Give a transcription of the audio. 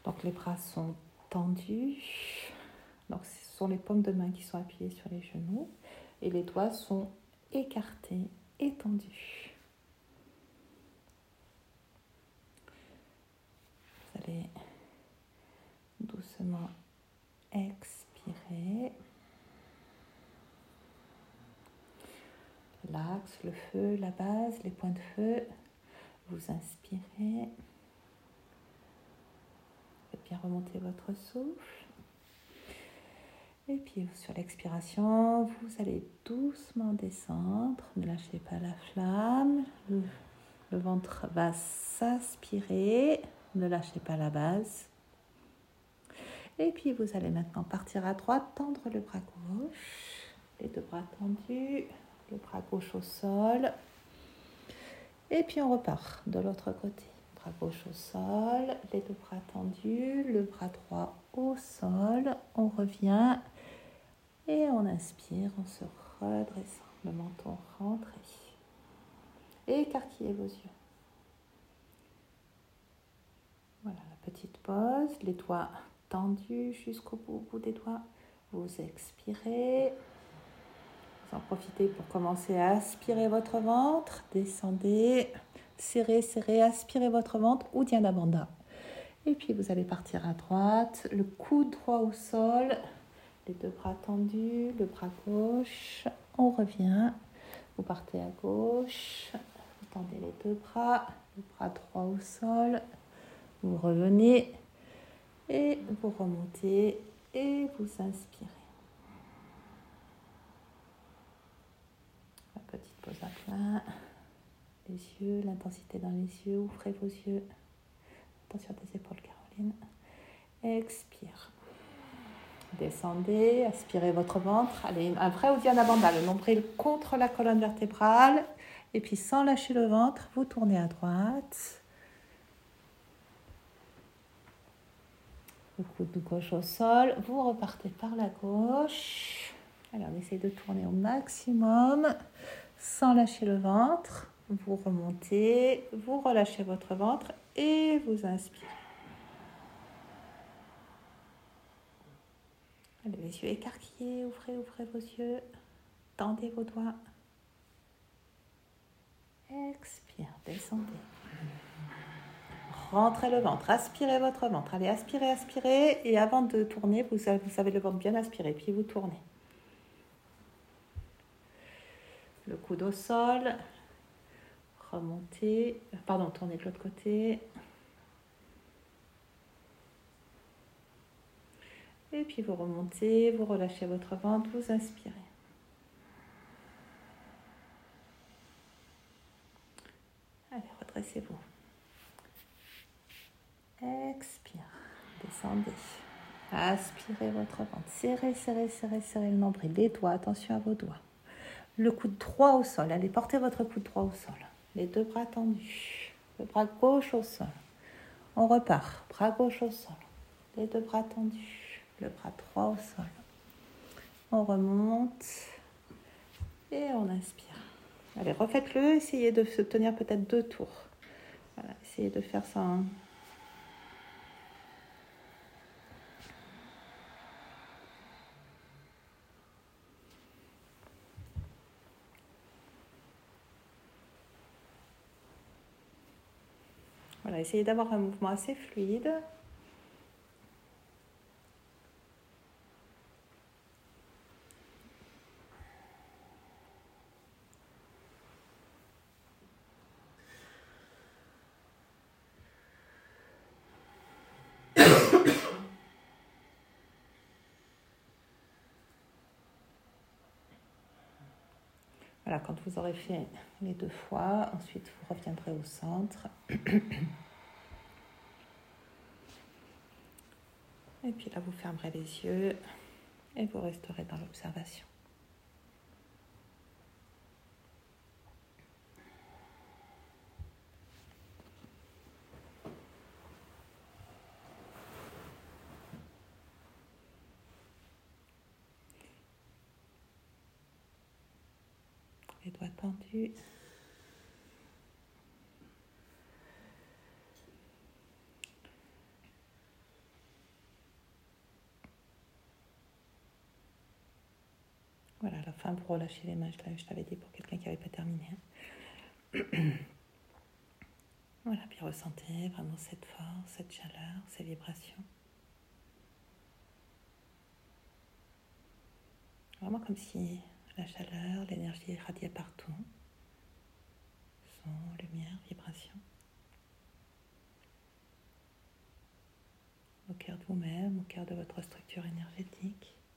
Donc les bras sont tendus. Donc ce sont les paumes de main qui sont appuyées sur les genoux et les doigts sont écartés et tendus. Vous allez doucement expirer. L'axe, le feu, la base, les points de feu. Vous inspirez. Faites bien remonter votre souffle. Et puis sur l'expiration, vous allez doucement descendre. Ne lâchez pas la flamme. Le ventre va s'aspirer. Ne lâchez pas la base. Et puis vous allez maintenant partir à droite, tendre le bras gauche. Les deux bras tendus. Le bras gauche au sol. Et puis on repart de l'autre côté. Bras gauche au sol, les deux bras tendus, le bras droit au sol. On revient et on inspire en se redressant. Le menton rentré. Et écarquillez vos yeux. Voilà la petite pause. Les doigts tendus jusqu'au bout des doigts. Vous expirez. Vous en profitez pour commencer à aspirer votre ventre. Descendez. Serrez, serrez, aspirez votre ventre. Uddiyana Bandha. Et puis vous allez partir à droite. Le coude droit au sol. Les deux bras tendus. Le bras gauche. On revient. Vous partez à gauche. Vous tendez les deux bras. Le bras droit au sol. Vous revenez. Et vous remontez. Et vous inspirez. La petite pause à plat. Les yeux, l'intensité dans les yeux. Ouvrez vos yeux. Attention à tes épaules, Caroline. Expire. Descendez, aspirez votre ventre. Allez, un vrai Uddiyana Bandha, le nombril contre la colonne vertébrale. Et puis sans lâcher le ventre, vous tournez à droite. Le coude gauche au sol. Vous repartez par la gauche. Allez, on essaie de tourner au maximum sans lâcher le ventre. Vous remontez, vous relâchez votre ventre et vous inspirez. Allez, les yeux écarquillés, ouvrez vos yeux, tendez vos doigts. Expire, descendez. Rentrez le ventre, aspirez votre ventre. Allez, aspirez, aspirez. Et avant de tourner, vous avez le ventre bien aspiré, puis vous tournez. Le coude au sol. Remontez. Tournez de l'autre côté. Et puis vous remontez, vous relâchez votre ventre, vous inspirez. Allez, redressez-vous. Expire, descendez. Aspirez votre ventre. Serrez, serrez, serrez, serrez le nombril. Les doigts, attention à vos doigts. Le coude droit au sol. Allez, portez votre coude droit au sol. Les deux bras tendus. Le bras gauche au sol. On repart. Bras gauche au sol. Les deux bras tendus. Le bras droit au sol. On remonte. Et on inspire. Allez, refaites-le. Essayez de se tenir peut-être 2 tours. Voilà, essayez de faire ça. Voilà, essayez d'avoir un mouvement assez fluide. Voilà, quand vous aurez fait les 2 fois, ensuite vous reviendrez au centre. Et puis là, vous fermerez les yeux et vous resterez dans l'observation. Les doigts tendus. Voilà, à la fin, pour relâcher les mains, je t'avais dit pour quelqu'un qui n'avait pas terminé. Voilà, puis ressentez vraiment cette force, cette chaleur, ces vibrations. Vraiment comme si la chaleur, l'énergie irradiait partout. Son, lumière, vibration. Au cœur de vous-même, au cœur de votre structure énergétique.